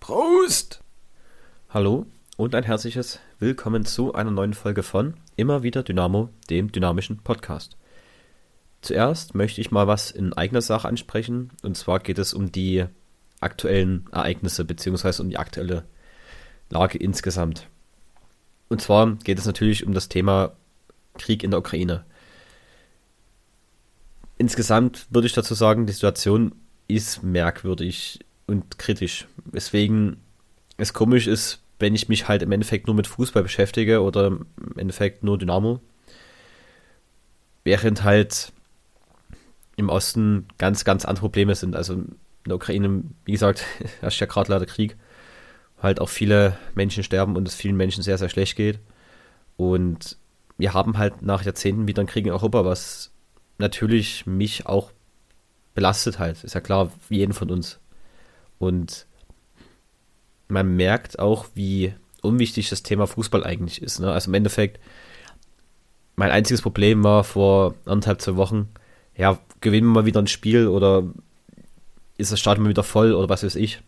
Prost! Hallo und ein herzliches Willkommen zu einer neuen Folge von Immer wieder Dynamo, dem dynamischen Podcast. Zuerst möchte ich mal was in eigener Sache ansprechen, und zwar geht es um die aktuellen Ereignisse bzw. um die aktuelle Lage insgesamt. Und zwar geht es natürlich um das Thema Krieg in der Ukraine. Insgesamt würde ich dazu sagen, die Situation ist merkwürdig und kritisch, weswegen es komisch ist, wenn ich mich halt im Endeffekt nur mit Fußball beschäftige oder im Endeffekt nur Dynamo, während halt im Osten ganz, ganz andere Probleme sind. Also in der Ukraine, wie gesagt, herrscht ja gerade leider Krieg, halt auch viele Menschen sterben und es vielen Menschen sehr, sehr schlecht geht. Und wir haben halt nach Jahrzehnten wieder einen Krieg in Europa, was natürlich mich auch belastet halt. Ist ja klar, wie jeden von uns. Und man merkt auch, wie unwichtig das Thema Fußball eigentlich ist. Ne? Also im Endeffekt, mein einziges Problem war vor 2 Wochen, ja, gewinnen wir mal wieder ein Spiel oder ist das Stadion mal wieder voll oder was weiß ich.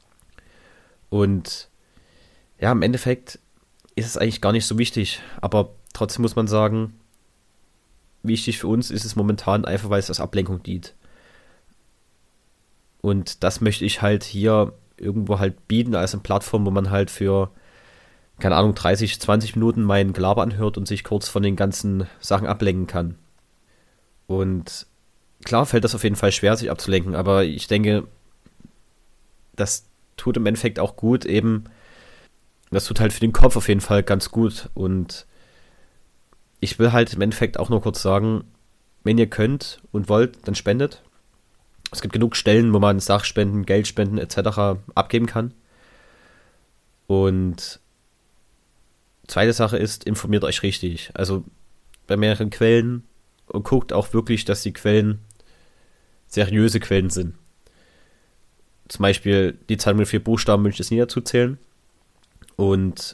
Und ja, im Endeffekt ist es eigentlich gar nicht so wichtig, aber trotzdem muss man sagen, wichtig für uns ist es momentan einfach, weil es als Ablenkung dient. Und das möchte ich halt hier irgendwo halt bieten als eine Plattform, wo man halt für, keine Ahnung, 30, 20 Minuten mein Gelaber anhört und sich kurz von den ganzen Sachen ablenken kann. Und klar fällt das auf jeden Fall schwer, sich abzulenken, aber ich denke, das tut im Endeffekt auch gut, eben, das tut halt für den Kopf auf jeden Fall ganz gut. Und ich will halt im Endeffekt auch nur kurz sagen, wenn ihr könnt und wollt, dann spendet. Es gibt genug Stellen, wo man Sachspenden, Geldspenden etc. abgeben kann. Und zweite Sache ist, informiert euch richtig. Also bei mehreren Quellen und guckt auch wirklich, dass die Quellen seriöse Quellen sind. Zum Beispiel die Zahl mit 4 Buchstaben wünsche ich es nie dazu zählen. Und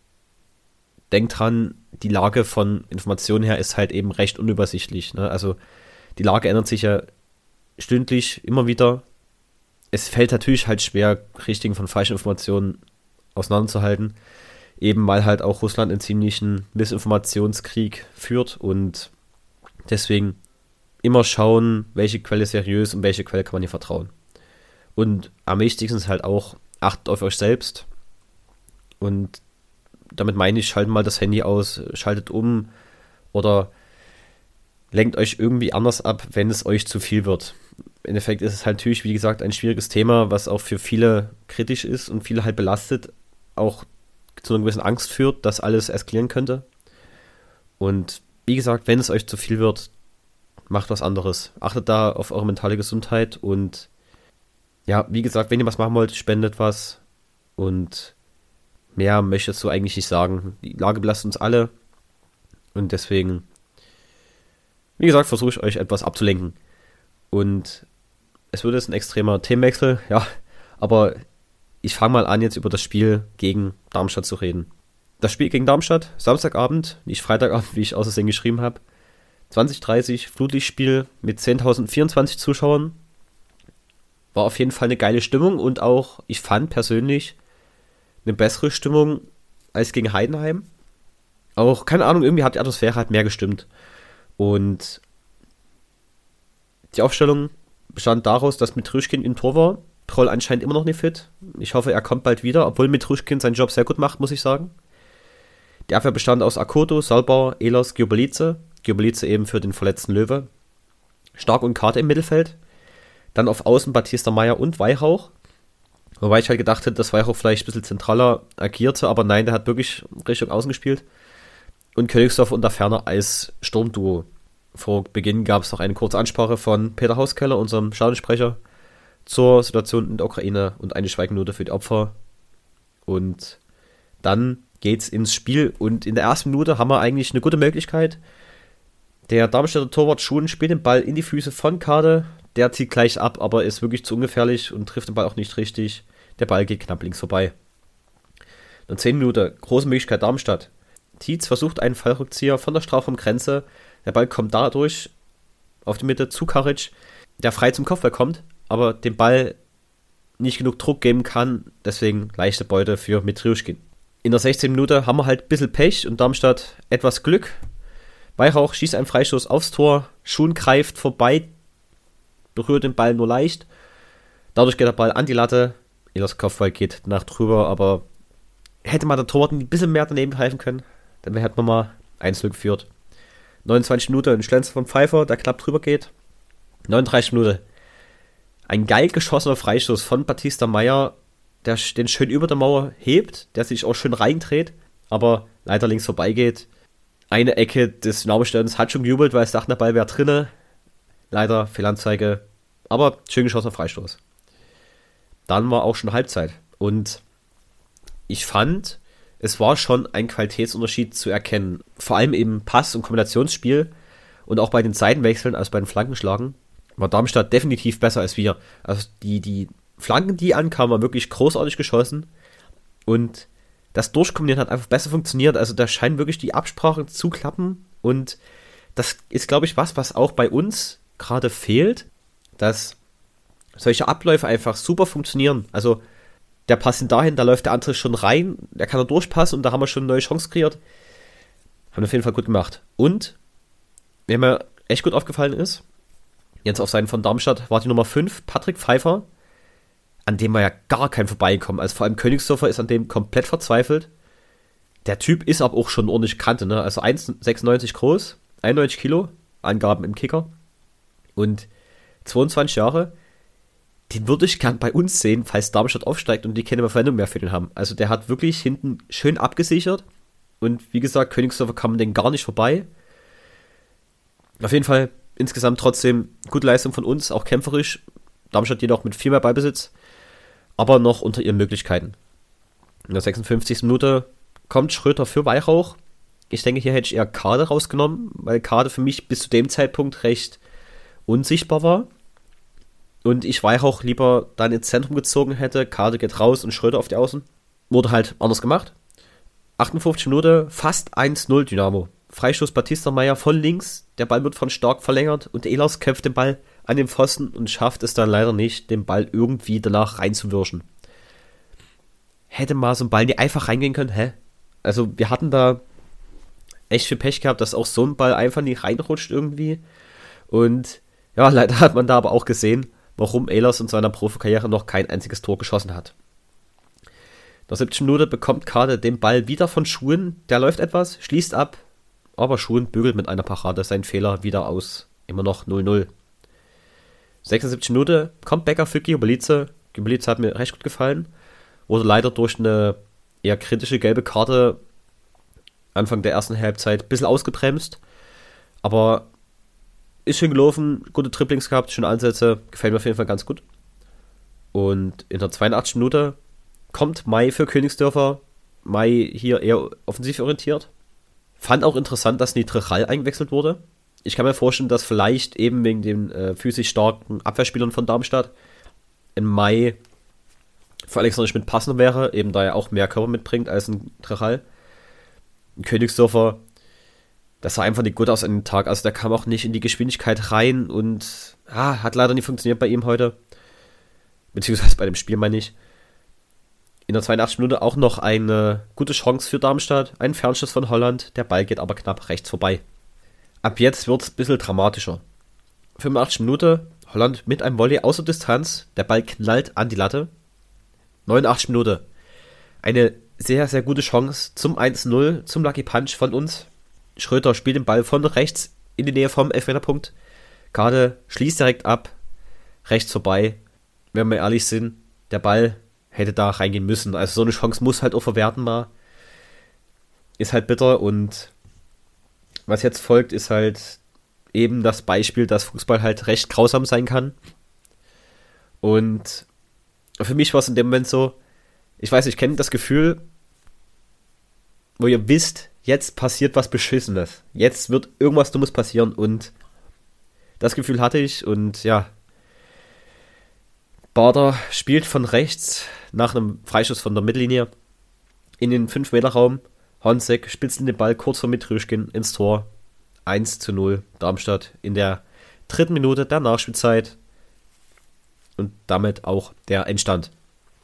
denkt dran, die Lage von Informationen her ist halt eben recht unübersichtlich. Ne? Also die Lage ändert sich ja stündlich immer wieder. Es fällt natürlich halt schwer, richtigen von falschen Informationen auseinanderzuhalten, eben weil halt auch Russland einen ziemlichen Missinformationskrieg führt und deswegen immer schauen, welche Quelle ist seriös und welche Quelle kann man hier vertrauen. Und am wichtigsten ist halt auch, achtet auf euch selbst und damit meine ich, schaltet mal das Handy aus, schaltet um oder lenkt euch irgendwie anders ab, wenn es euch zu viel wird. Im Endeffekt ist es halt natürlich, wie gesagt, ein schwieriges Thema, was auch für viele kritisch ist und viele halt belastet, auch zu einer gewissen Angst führt, dass alles eskalieren könnte. Und wie gesagt, wenn es euch zu viel wird, macht was anderes. Achtet da auf eure mentale Gesundheit und ja, wie gesagt, wenn ihr was machen wollt, spendet was und mehr möchte ich dazu eigentlich nicht sagen. Die Lage belastet uns alle und deswegen, wie gesagt, versuche ich euch etwas abzulenken. Und es wird jetzt ein extremer Themenwechsel, ja, aber ich fange mal an, jetzt über das Spiel gegen Darmstadt zu reden. Das Spiel gegen Darmstadt, Samstagabend, nicht Freitagabend, wie ich aus Versehen geschrieben habe, 20:30, Flutlichtspiel mit 10.024 Zuschauern. War auf jeden Fall eine geile Stimmung und auch, ich fand persönlich, eine bessere Stimmung als gegen Heidenheim. Auch, keine Ahnung, irgendwie hat die Atmosphäre halt mehr gestimmt. Und die Aufstellung bestand daraus, dass Mitruschkin im Tor war. Troll anscheinend immer noch nicht fit. Ich hoffe, er kommt bald wieder, obwohl Mitruschkin seinen Job sehr gut macht, muss ich sagen. Die Abwehr bestand aus Akoto, Salbauer, Ehlers, Gjobelice. Gjobelice eben für den verletzten Löwe. Stark und Karte im Mittelfeld. Dann auf Außen Batista Meyer und Weihrauch. Wobei ich halt gedacht hätte, dass Weihrauch vielleicht ein bisschen zentraler agierte, aber nein, der hat wirklich Richtung Außen gespielt. Und Königsdorf und der Ferner als Sturmduo. Vor Beginn gab es noch eine kurze Ansprache von Peter Hauskeller, unserem Stadionsprecher, zur Situation in der Ukraine und eine Schweigeminute für die Opfer. Und dann geht's ins Spiel und in der ersten Minute haben wir eigentlich eine gute Möglichkeit. Der Darmstädter Torwart Schuhen spielt den Ball in die Füße von Kade. Der zieht gleich ab, aber ist wirklich zu ungefährlich und trifft den Ball auch nicht richtig. Der Ball geht knapp links vorbei. Dann 10 Minuten, große Möglichkeit Darmstadt. Tietz versucht einen Fallrückzieher von der Strafraumgrenze. Der Ball kommt dadurch auf die Mitte zu Karic, der frei zum Kopfball kommt, aber den Ball nicht genug Druck geben kann. Deswegen leichte Beute für Mitriuschkin. In der 16. Minute haben wir halt ein bisschen Pech und Darmstadt etwas Glück. Weihrauch schießt einen Freistoß aufs Tor, Schuhn greift vorbei, berührt den Ball nur leicht. Dadurch geht der Ball an die Latte. Ehlers Kopfball geht nach drüber, aber hätte man der Torwart ein bisschen mehr daneben greifen können, dann hätten wir mal 1-0 geführt. 29 Minuten ein Schlenzer von Pfeiffer, der knapp drüber geht. 39 Minuten ein geil geschossener Freistoß von Batista Meyer, der den schön über der Mauer hebt, der sich auch schön reindreht, aber leider links vorbeigeht. Eine Ecke des Dynamo-Stadions hat schon gejubelt, weil es dachte, der Ball wäre drinne. Leider Fehlanzeige, aber schön geschossener Freistoß. Dann war auch schon Halbzeit und ich fand, es war schon ein Qualitätsunterschied zu erkennen. Vor allem im Pass- und Kombinationsspiel und auch bei den Seitenwechseln, also bei den Flankenschlagen, war Darmstadt definitiv besser als wir. Also die Flanken, die ankamen, waren wirklich großartig geschossen und das Durchkombinieren hat einfach besser funktioniert. Also da scheint wirklich die Absprache zu klappen und das ist, glaube ich, was auch bei uns gerade fehlt, dass solche Abläufe einfach super funktionieren. Also der Pass dahin, da läuft der andere schon rein, der kann da durchpassen und da haben wir schon eine neue Chance kreiert. Haben auf jeden Fall gut gemacht. Und, wer mir echt gut aufgefallen ist, jetzt auf Seiten von Darmstadt, war die Nummer 5, Patrick Pfeiffer, an dem war ja gar kein Vorbeikommen. Also vor allem Königsdörfer ist an dem komplett verzweifelt. Der Typ ist aber auch schon ordentlich Kante, ne? Also 1,96 groß, 91 Kilo, Angaben im Kicker. Und 22 Jahre, den würde ich gern bei uns sehen, falls Darmstadt aufsteigt und die keine Verwendung mehr für den haben. Also der hat wirklich hinten schön abgesichert. Und wie gesagt, Königsdörfer kam den gar nicht vorbei. Auf jeden Fall insgesamt trotzdem gute Leistung von uns, auch kämpferisch. Darmstadt jedoch mit viel mehr Ballbesitz, aber noch unter ihren Möglichkeiten. In der 56. Minute kommt Schröter für Weihrauch. Ich denke, hier hätte ich eher Kade rausgenommen, weil Kade für mich bis zu dem Zeitpunkt recht unsichtbar war. Und ich Weihrauch lieber dann ins Zentrum gezogen hätte. Kade geht raus und Schröter auf die Außen. Wurde halt anders gemacht. 58 Minuten, fast 1-0 Dynamo. Freistoß Batista Meyer von links. Der Ball wird von Stark verlängert und Ehlers köpft den Ball an den Pfosten und schafft es dann leider nicht, den Ball irgendwie danach reinzuwirschen. Hätte mal so ein Ball nicht einfach reingehen können, hä? Also wir hatten da echt viel Pech gehabt, dass auch so ein Ball einfach nicht reinrutscht irgendwie. Und ja, leider hat man da aber auch gesehen, warum Ehlers in seiner Profikarriere noch kein einziges Tor geschossen hat. In der 70. Minute bekommt Kade den Ball wieder von Schuhen. Der läuft etwas, schließt ab, aber Schuhen bügelt mit einer Parade seinen Fehler wieder aus. Immer noch 0-0. 76. Minute kommt Becker für Giubelice. Giubelice hat mir recht gut gefallen. Wurde leider durch eine eher kritische gelbe Karte Anfang der ersten Halbzeit ein bisschen ausgebremst. Aber ist schön gelaufen, gute Triplings gehabt, schöne Ansätze, gefällt mir auf jeden Fall ganz gut. Und in der 82. Minute kommt Mai für Königsdörfer. Mai hier eher offensiv orientiert. Fand auch interessant, dass Nitrechal eingewechselt wurde. Ich kann mir vorstellen, dass vielleicht eben wegen den physisch starken Abwehrspielern von Darmstadt in Mai für Alexander Schmidt passender wäre, eben da er auch mehr Körper mitbringt als ein Trechal. Ein Königsdörfer, das sah einfach nicht gut aus an dem Tag. Also der kam auch nicht in die Geschwindigkeit rein und hat leider nicht funktioniert bei ihm heute. Beziehungsweise bei dem Spiel meine ich. In der 82. Minute auch noch eine gute Chance für Darmstadt. Ein Fernschuss von Holland. Der Ball geht aber knapp rechts vorbei. Ab jetzt wird es ein bisschen dramatischer. 85. Minute, Holland mit einem Volley außer Distanz. Der Ball knallt an die Latte. 89. Minute. Eine sehr, sehr gute Chance zum 1-0, zum Lucky Punch von uns. Schröter spielt den Ball von rechts in die Nähe vom Elfmeterpunkt. Kade schließt direkt ab. Rechts vorbei. Wenn wir ehrlich sind, der Ball hätte da reingehen müssen. Also so eine Chance muss halt auch verwerten mal. Ist halt bitter und was jetzt folgt, ist halt eben das Beispiel, dass Fußball halt recht grausam sein kann. Und für mich war es in dem Moment so, ich weiß, ich kenne das Gefühl, wo ihr wisst, jetzt passiert was Beschissenes. Jetzt wird irgendwas Dummes passieren und das Gefühl hatte ich und ja, Bader spielt von rechts nach einem Freischuss von der Mittellinie in den 5-Meter-Raum. Honzek spitzt den Ball kurz vor Mitriuschkin ins Tor. 1-0 Darmstadt in der 3. Minute der Nachspielzeit. Und damit auch der Endstand.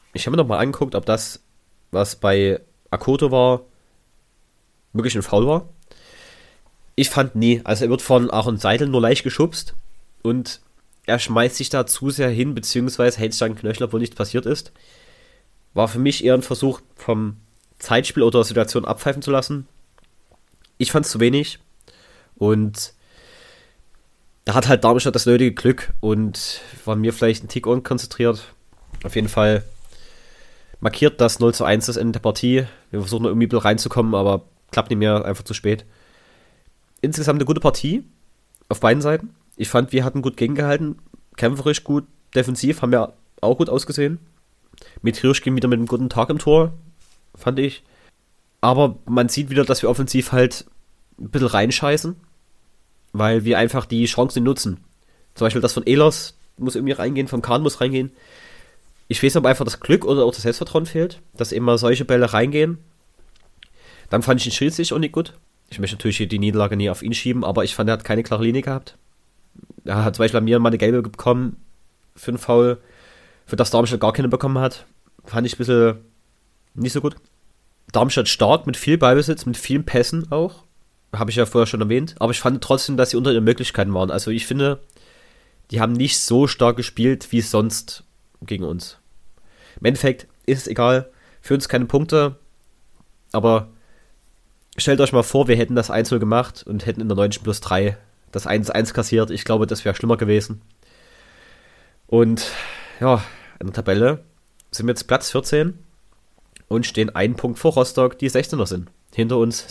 Ich habe mir nochmal angeguckt, ob das, was bei Akoto war, wirklich ein Foul war. Ich fand nie. Also er wird von Aaron Seidel nur leicht geschubst und er schmeißt sich da zu sehr hin, beziehungsweise hält sich dann Knöchel, obwohl nichts passiert ist. War für mich eher ein Versuch, vom Zeitspiel oder Situation abpfeifen zu lassen. Ich fand es zu wenig und da hat halt Darmstadt das nötige Glück und war mir vielleicht ein Tick unkonzentriert. Auf jeden Fall markiert das 0:1 das Ende der Partie. Wir versuchen noch irgendwie ein bisschen reinzukommen, aber klappt nicht mehr, einfach zu spät. Insgesamt eine gute Partie auf beiden Seiten. Ich fand, wir hatten gut gegengehalten, kämpferisch gut, defensiv haben wir auch gut ausgesehen. Mit Hirsch ging wieder mit einem guten Tag im Tor, fand ich. Aber man sieht wieder, dass wir offensiv halt ein bisschen reinscheißen, weil wir einfach die Chancen nutzen. Zum Beispiel das von Ehlers muss irgendwie reingehen, vom Kahn muss reingehen. Ich weiß nicht, ob einfach das Glück oder auch das Selbstvertrauen fehlt, dass immer solche Bälle reingehen. Dann fand ich den Schiedsrichter auch nicht gut. Ich möchte natürlich die Niederlage nie auf ihn schieben, aber ich fand, er hat keine klare Linie gehabt. Er hat zum Beispiel an mir mal eine gelbe bekommen für einen Foul, für das Darmstadt gar keine bekommen hat. Fand ich ein bisschen nicht so gut. Darmstadt stark, mit viel Ballbesitz, mit vielen Pässen auch. Habe ich ja vorher schon erwähnt. Aber ich fand trotzdem, dass sie unter ihren Möglichkeiten waren. Also ich finde, die haben nicht so stark gespielt, wie sonst gegen uns. Im Endeffekt ist es egal. Für uns keine Punkte. Aber stellt euch mal vor, wir hätten das 1:0 gemacht und hätten in der 90+3 das 1:1 kassiert. Ich glaube, das wäre schlimmer gewesen. Und ja, in der Tabelle sind wir jetzt Platz 14 und stehen einen Punkt vor Rostock, die 16er sind. Hinter uns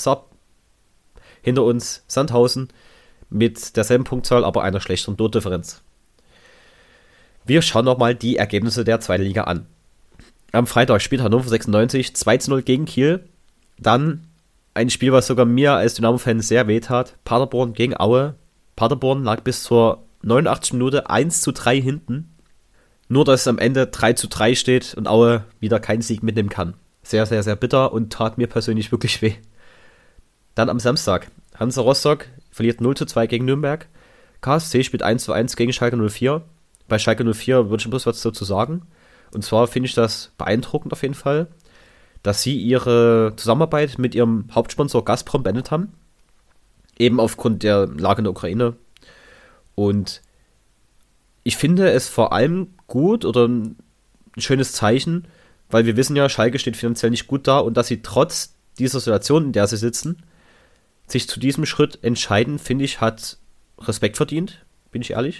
Sandhausen mit derselben Punktzahl, aber einer schlechteren Tordifferenz. Wir schauen nochmal die Ergebnisse der zweiten Liga an. Am Freitag spielt Hannover 96 2:0 gegen Kiel. Dann ein Spiel, was sogar mir als Dynamo-Fan sehr wehtat. Paderborn gegen Aue. Paderborn lag bis zur 89. Minute 1:3 hinten. Nur, dass es am Ende 3:3 steht und Aue wieder keinen Sieg mitnehmen kann. Sehr, sehr, sehr bitter und tat mir persönlich wirklich weh. Dann am Samstag. Hansa Rostock verliert 0:2 gegen Nürnberg. KSC spielt 1:1 gegen Schalke 04. Bei Schalke 04 würde ich bloß was dazu sagen. Und zwar finde ich das beeindruckend auf jeden Fall, dass sie ihre Zusammenarbeit mit ihrem Hauptsponsor Gazprom beendet haben. Eben aufgrund der Lage in der Ukraine. Und ich finde es vor allem gut oder ein schönes Zeichen, weil wir wissen ja, Schalke steht finanziell nicht gut da und dass sie trotz dieser Situation, in der sie sitzen, sich zu diesem Schritt entscheiden, finde ich, hat Respekt verdient, bin ich ehrlich.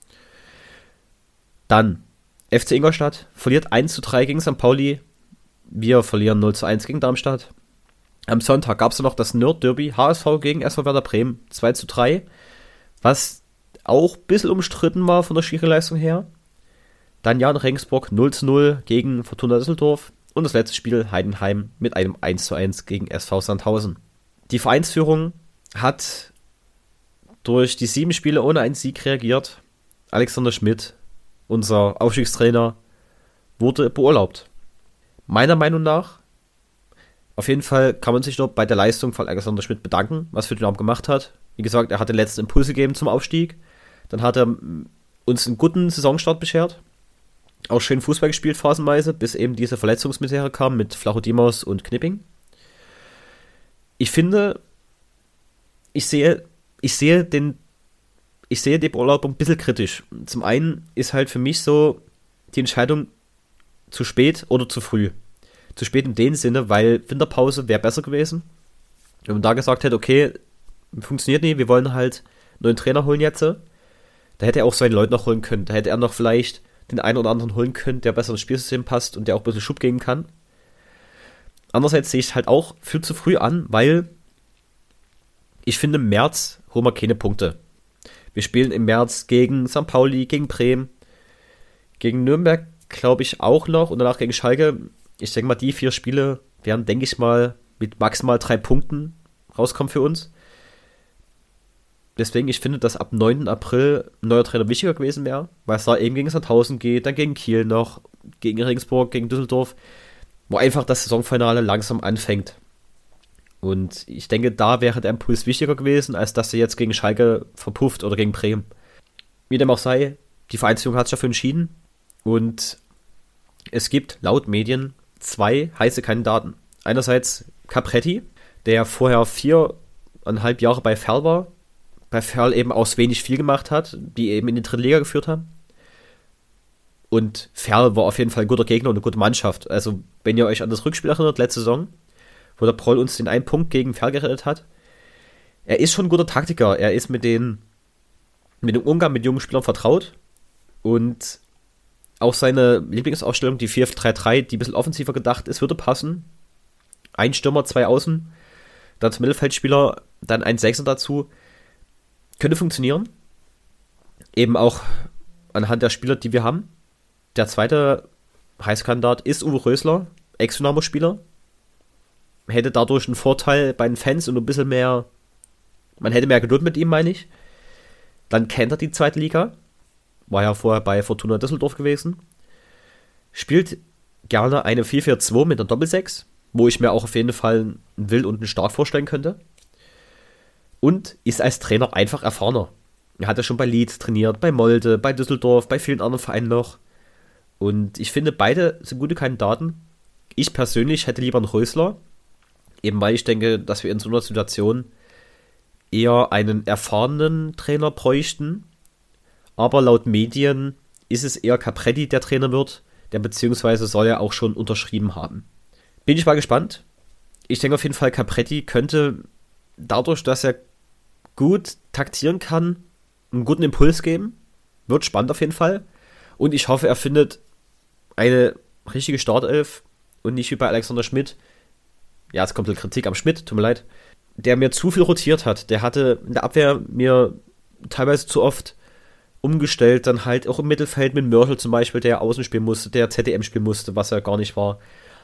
Dann FC Ingolstadt verliert 1:3 gegen St. Pauli. Wir verlieren 0:1 gegen Darmstadt. Am Sonntag gab es noch das Nerd-Derby HSV gegen SV Werder Bremen 2:3, was auch ein bisschen umstritten war von der Schiri-Leistung her. Dann Jan Regensburg 0:0 gegen Fortuna Düsseldorf und das letzte Spiel Heidenheim mit einem 1:1 gegen SV Sandhausen. Die Vereinsführung hat durch die 7 Spiele ohne einen Sieg reagiert. Alexander Schmidt, unser Aufstiegstrainer, wurde beurlaubt. Meiner Meinung nach, auf jeden Fall kann man sich noch bei der Leistung von Alexander Schmidt bedanken, was für Dynamo gemacht hat. Wie gesagt, er hat den letzten Impuls gegeben zum Aufstieg. Dann hat er uns einen guten Saisonstart beschert. Auch schön Fußball gespielt phasenweise, bis eben diese Verletzungsmisere kam mit Flachodimos und Knipping. Ich finde, ich sehe die Beurlaubung ein bisschen kritisch. Zum einen ist halt für mich so die Entscheidung zu spät oder zu früh. Zu spät in dem Sinne, weil Winterpause wäre besser gewesen. Wenn man da gesagt hätte, okay, funktioniert nicht, wir wollen halt einen neuen Trainer holen jetzt. Da hätte er auch seine Leute noch holen können. Da hätte er noch vielleicht den einen oder anderen holen können, der besser ins Spielsystem passt und der auch ein bisschen Schub geben kann. Andererseits sehe ich es halt auch viel zu früh an, weil ich finde, im März holen wir keine Punkte. Wir spielen im März gegen St. Pauli, gegen Bremen, gegen Nürnberg, glaube ich, auch noch und danach gegen Schalke. Ich denke mal, die 4 Spiele werden, denke ich mal, mit maximal 3 Punkten rauskommen für uns. Deswegen, ich finde, dass ab 9. April ein neuer Trainer wichtiger gewesen wäre, weil es da eben gegen Sandhausen geht, dann gegen Kiel noch, gegen Regensburg, gegen Düsseldorf, wo einfach das Saisonfinale langsam anfängt. Und ich denke, da wäre der Impuls wichtiger gewesen, als dass er jetzt gegen Schalke verpufft oder gegen Bremen. Wie dem auch sei, die Vereinsführung hat sich dafür entschieden und Es gibt laut Medien 2 heiße Kandidaten. Einerseits Capretti, der vorher 4,5 Jahre bei Ferl war, bei Ferl eben aus wenig viel gemacht hat, die eben in die dritte Liga geführt haben. Und Ferl war auf jeden Fall ein guter Gegner und eine gute Mannschaft. Also, wenn ihr euch an das Rückspiel erinnert, letzte Saison, wo der Proll uns den einen Punkt gegen Ferl gerettet hat, er ist schon ein guter Taktiker. Er ist mit dem Umgang mit jungen Spielern vertraut. Und auch seine Lieblingsausstellung, die 4-3-3, die ein bisschen offensiver gedacht ist, würde passen. Ein Stürmer, 2 Außen, dann zum Mittelfeldspieler, dann ein Sechser dazu. Könnte funktionieren. Eben auch anhand der Spieler, die wir haben. Der zweite Heißkandidat ist Uwe Rösler, Ex-Dynamo-Spieler. Hätte dadurch einen Vorteil bei den Fans und ein bisschen mehr, man hätte mehr Geduld mit ihm, meine ich. Dann kennt er die zweite Liga. War ja vorher bei Fortuna Düsseldorf gewesen. Spielt gerne eine 4-4-2 mit einer Doppel-6, wo ich mir auch auf jeden Fall einen Wild und einen Stark vorstellen könnte. Und ist als Trainer einfach erfahrener. Er hat ja schon bei Leeds trainiert, bei Molde, bei Düsseldorf, bei vielen anderen Vereinen noch. Und ich finde, beide sind gute Kandidaten. Ich persönlich hätte lieber einen Rösler, eben weil ich denke, dass wir in so einer Situation eher einen erfahrenen Trainer bräuchten. Aber laut Medien ist es eher Capretti, der Trainer wird, der beziehungsweise soll ja auch schon unterschrieben haben. Bin ich mal gespannt. Ich denke auf jeden Fall, Capretti könnte dadurch, dass er gut taktieren kann, einen guten Impuls geben. Wird spannend auf jeden Fall. Und ich hoffe, er findet eine richtige Startelf und nicht wie bei Alexander Schmidt. Ja, es kommt eine Kritik am Schmidt, tut mir leid. Der mir zu viel rotiert hat. Der hatte in der Abwehr mir teilweise zu oft umgestellt. Dann halt auch im Mittelfeld mit Mörschel zum Beispiel, der außen spielen musste, der ZDM spielen musste, was er gar nicht war.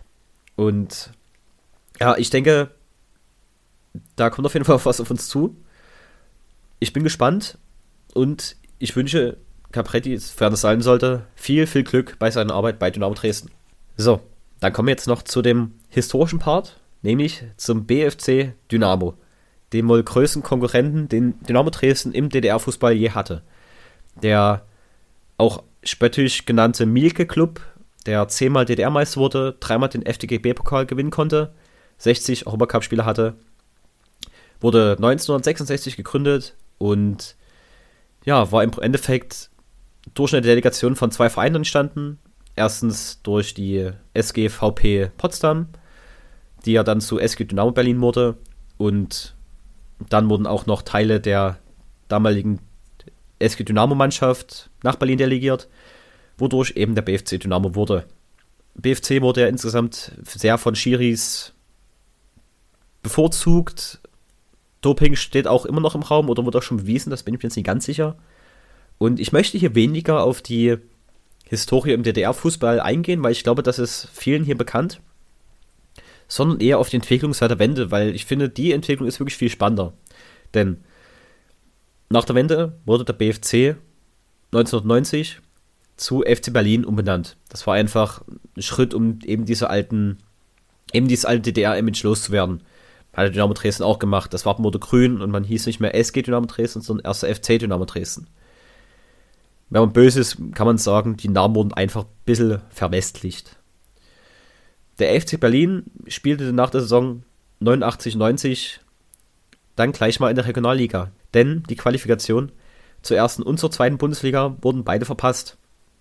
Und ja, ich denke, da kommt auf jeden Fall was auf uns zu. Ich bin gespannt und ich wünsche Capretti, sofern es sein sollte, viel, viel Glück bei seiner Arbeit bei Dynamo Dresden. So, dann kommen wir jetzt noch zu dem historischen Part, nämlich zum BFC Dynamo, dem wohl größten Konkurrenten, den Dynamo Dresden im DDR-Fußball je hatte. Der auch spöttisch genannte Mielke-Club, der 10-mal DDR-Meister wurde, 3-mal den FDGB-Pokal gewinnen konnte, 60 Europacup-Spiele hatte, wurde 1966 gegründet und ja, war im Endeffekt durch eine Delegation von 2 Vereinen entstanden. Erstens durch die SGVP Potsdam, die ja dann zu SG Dynamo Berlin wurde. Und dann wurden auch noch Teile der damaligen SG Dynamo Mannschaft nach Berlin delegiert, wodurch eben der BFC Dynamo wurde. BFC wurde ja insgesamt sehr von Schiris bevorzugt. Doping steht auch immer noch im Raum oder wurde auch schon bewiesen, das bin ich mir jetzt nicht ganz sicher. Und ich möchte hier weniger auf die Historie im DDR-Fußball eingehen, weil ich glaube, das ist vielen hier bekannt, sondern eher auf die Entwicklung seit der Wende, weil ich finde, die Entwicklung ist wirklich viel spannender. Denn nach der Wende wurde der BFC 1990 zu FC Berlin umbenannt. Das war einfach ein Schritt, um eben dieses alte DDR-Image loszuwerden. Hat der Dynamo Dresden auch gemacht. Das Wappen wurde grün und man hieß nicht mehr SG Dynamo Dresden, sondern erst FC Dynamo Dresden. Wenn man böse ist, kann man sagen, die Namen wurden einfach ein bisschen verwestlicht. Der FC Berlin spielte nach der Saison 89-90 dann gleich mal in der Regionalliga. Denn die Qualifikation zur ersten und zur zweiten Bundesliga wurden beide verpasst.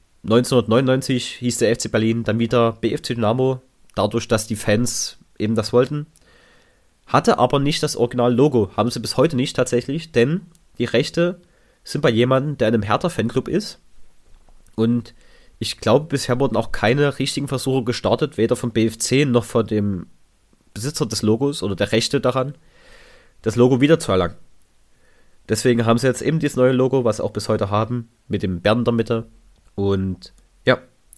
1999 hieß der FC Berlin dann wieder BFC Dynamo, dadurch, dass die Fans eben das wollten. Hatte aber nicht das Original-Logo, haben sie bis heute nicht tatsächlich, denn die Rechte sind bei jemandem, der in einem Hertha-Fanclub ist. Und ich glaube, bisher wurden auch keine richtigen Versuche gestartet, weder vom BFC noch von dem Besitzer des Logos oder der Rechte daran, das Logo wiederzuerlangen. Deswegen haben sie jetzt eben dieses neue Logo, was sie auch bis heute haben, mit dem Bären in der Mitte. Und ja,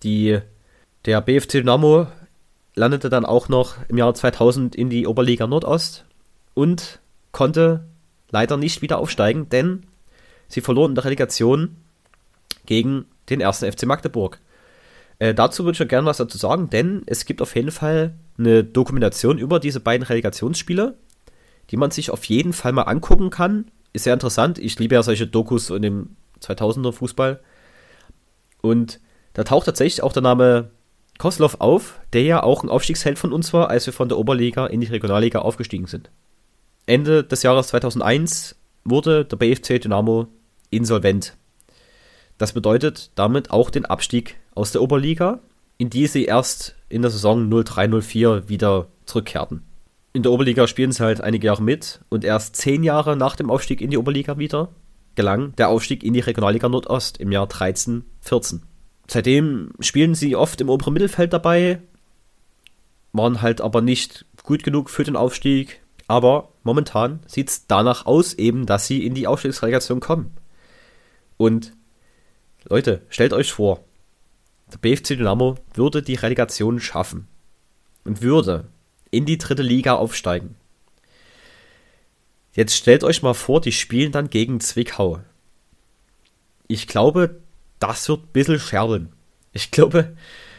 der BFC Dynamo landete dann auch noch im Jahr 2000 in die Oberliga Nordost und konnte leider nicht wieder aufsteigen, denn sie verloren in der Relegation gegen den 1. FC Magdeburg. Dazu würde ich noch gerne was dazu sagen, denn es gibt auf jeden Fall eine Dokumentation über diese beiden Relegationsspiele, die man sich auf jeden Fall mal angucken kann. Ist sehr interessant. Ich liebe ja solche Dokus in dem 2000er Fußball. Und da taucht tatsächlich auch der Name Koslov auf, der ja auch ein Aufstiegsheld von uns war, als wir von der Oberliga in die Regionalliga aufgestiegen sind. Ende des Jahres 2001 wurde der BFC Dynamo insolvent. Das bedeutet damit auch den Abstieg aus der Oberliga, in die sie erst in der Saison 03/04 wieder zurückkehrten. In der Oberliga spielen sie halt einige Jahre mit und erst 10 Jahre nach dem Aufstieg in die Oberliga wieder gelang der Aufstieg in die Regionalliga Nordost im Jahr 13/14. Seitdem spielen sie oft im oberen Mittelfeld dabei, waren halt aber nicht gut genug für den Aufstieg. Aber momentan sieht es danach aus, eben, dass sie in die Aufstiegsrelegation kommen. Und Leute, stellt euch vor, der BFC Dynamo würde die Relegation schaffen und würde in die 3. Liga aufsteigen. Jetzt stellt euch mal vor, die spielen dann gegen Zwickau. Ich glaube, das wird ein bisschen scherben. Ich glaube,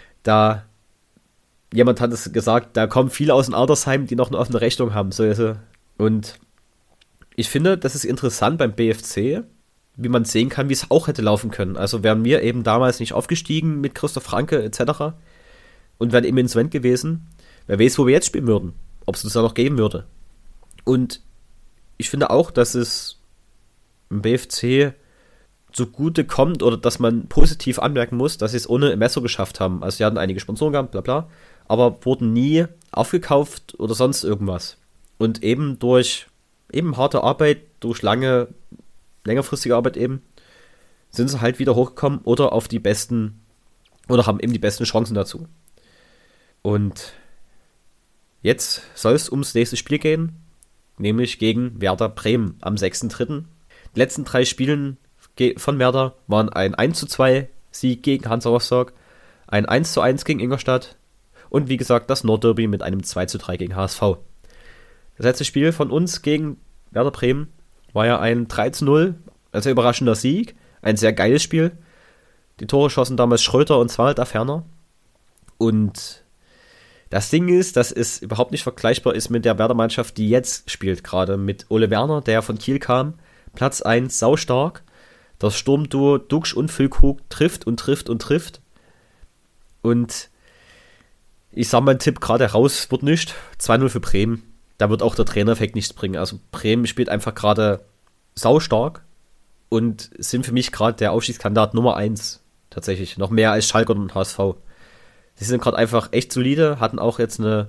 jemand hat es gesagt, da kommen viele aus dem Altersheim, die noch eine offene Rechnung haben. Und ich finde, das ist interessant beim BFC, wie man sehen kann, wie es auch hätte laufen können. Also wären wir eben damals nicht aufgestiegen mit Christoph Franke etc. und wären eben insolvent gewesen, wer weiß, wo wir jetzt spielen würden. Ob es uns da noch geben würde. Und ich finde auch, dass es im BFC zugute kommt oder dass man positiv anmerken muss, dass sie es ohne Messer geschafft haben. Also sie hatten einige Sponsoren gehabt, bla bla, aber wurden nie aufgekauft oder sonst irgendwas. Und eben durch eben harte Arbeit, durch längerfristige Arbeit eben, sind sie halt wieder hochgekommen oder auf die besten, oder haben eben die besten Chancen dazu. Und jetzt soll es ums nächste Spiel gehen, nämlich gegen Werder Bremen am 6.3. Die letzten 3 Spielen von Werder waren ein 1:2 Sieg gegen Hansa Rostock, ein 1:1 gegen Ingolstadt und wie gesagt das Nordderby mit einem 2:3 gegen HSV. Das letzte Spiel von uns gegen Werder Bremen war ja ein 3:0, also überraschender Sieg, ein sehr geiles Spiel. Die Tore schossen damals Schröter und Zwalter Ferner. Und das Ding ist, dass es überhaupt nicht vergleichbar ist mit der Werder-Mannschaft, die jetzt spielt, gerade mit Ole Werner, der von Kiel kam, Platz 1, saustark. Das Sturmduo Duxch und Füllkrug trifft und trifft und trifft. Und ich sage meinen Tipp gerade raus, wird nicht. 2:0 für Bremen. Da wird auch der Trainereffekt nichts bringen. Also Bremen spielt einfach gerade saustark und sind für mich gerade der Aufstiegskandidat Nummer 1. Tatsächlich. Noch mehr als Schalke und HSV. Sie sind gerade einfach echt solide, hatten auch jetzt haben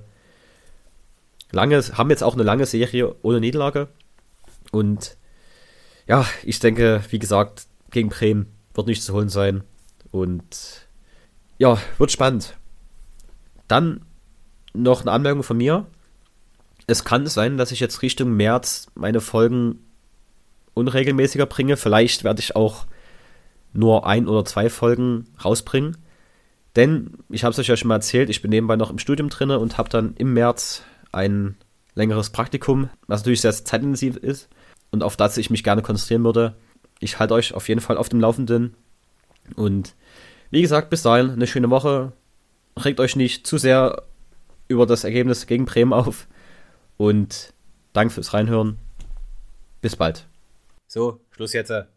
jetzt auch eine lange Serie ohne Niederlage. Und ja, ich denke, wie gesagt, gegen Bremen wird nichts zu holen sein. Und ja, wird spannend. Dann noch eine Anmerkung von mir. Es kann sein, dass ich jetzt Richtung März meine Folgen unregelmäßiger bringe. Vielleicht werde ich auch nur 1 oder 2 Folgen rausbringen. Denn, ich habe es euch ja schon mal erzählt, ich bin nebenbei noch im Studium drin und habe dann im März ein längeres Praktikum, was natürlich sehr zeitintensiv ist und auf das ich mich gerne konzentrieren würde. Ich halte euch auf jeden Fall auf dem Laufenden. Und wie gesagt, bis dahin eine schöne Woche. Regt euch nicht zu sehr über das Ergebnis gegen Bremen auf. Und danke fürs Reinhören. Bis bald. So, Schluss jetzt.